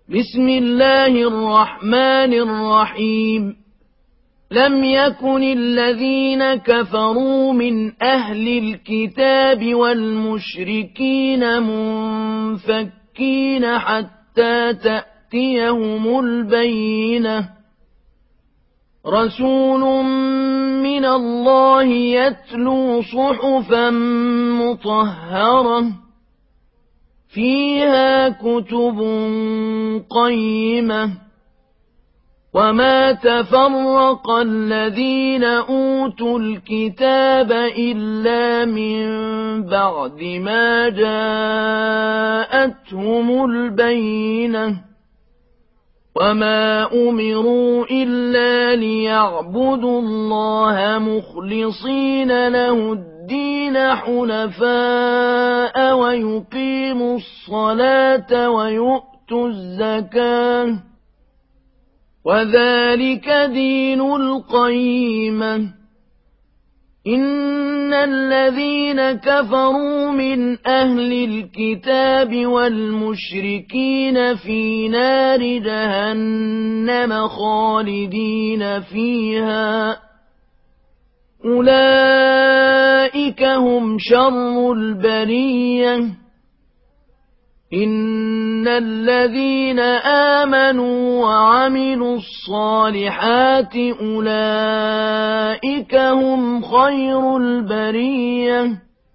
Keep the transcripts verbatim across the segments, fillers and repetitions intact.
بسم الله الرحمن الرحيم لم يكن الذين كفروا من أهل الكتاب والمشركين منفكين حتى تأتيهم البينة رسول من الله يتلو صحفا مطهرة فيها كتب قيمة وما تفرق الذين أوتوا الكتاب إلا من بعد ما جاءتهم البينة وما أمروا إلا ليعبدوا الله مخلصين له الدين حنفاء ويقيموا الصلاة ويؤتوا الزكاة وذلك دين القيمة إن الذين كفروا من أهل الكتاب والمشركين في نار جهنم خالدين فيها أولئك هم شر البرية إن الذين آمنوا وعملوا الصالحات أولئك هم خير البرية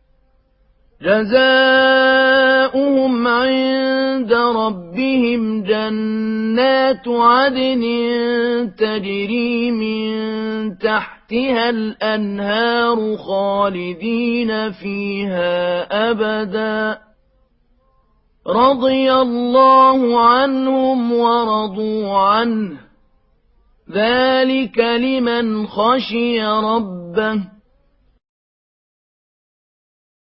جزاؤهم عند ربهم جنات عدن تجري من تحتها الأنهار خالدين فيها أبداً رضي الله عنهم ورضوا عنه ذلك لمن خشي ربه